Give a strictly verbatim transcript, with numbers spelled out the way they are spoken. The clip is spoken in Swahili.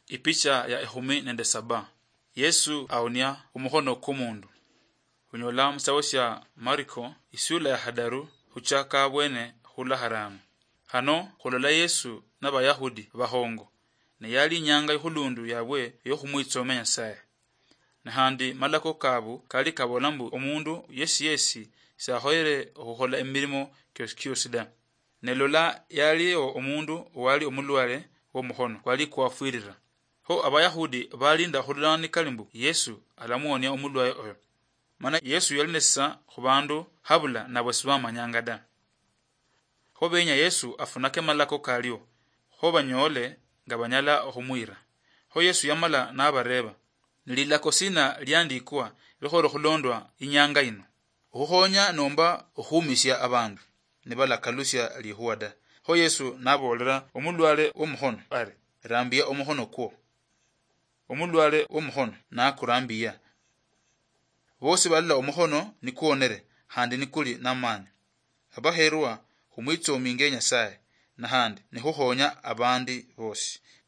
Ipicha ya ehumi nende saba. Yesu aonia umuhono kumundu. Unyola msawosya Mariko isula ya hadaru huchaka bwene hula haramu. Hano hulola Yesu n'abayahudi bahongo ne yali nyanga ihulundu yabwe yo humwitsome Nyasaye. Na handi malako kabu kali kabolambu omundu yesi yesi sahoire huhola emirimo kyosida. Nelola yali omundu wali omulwale wo muhono wali kuafwirira. Ho abayahudi balinda hulani kalimbu Yesu alamuonia omulwaye oyo. Mana Yesu yali nesa hubandu habula na bwesibama nyangada. Ho benya Yesu afunake malako kalio. Ho banyole ngabanyala humwira. Ho Yesu yamala nabareba. Nililako sina lyandikwa lihoro hulondwa inyanga ino. Uhonya nomba uhumisya abandu. Nibala kalusya lihuwada. Ho Yesu nabolera omulwale omuhono are rambia omuhono kuo. Omulwale omuhono na kurambia. Bose balila omuhono nikuonere handi nikuli namani. Abaherwa humwitsominge Nyasaye na handi nihuhonya abandi bose.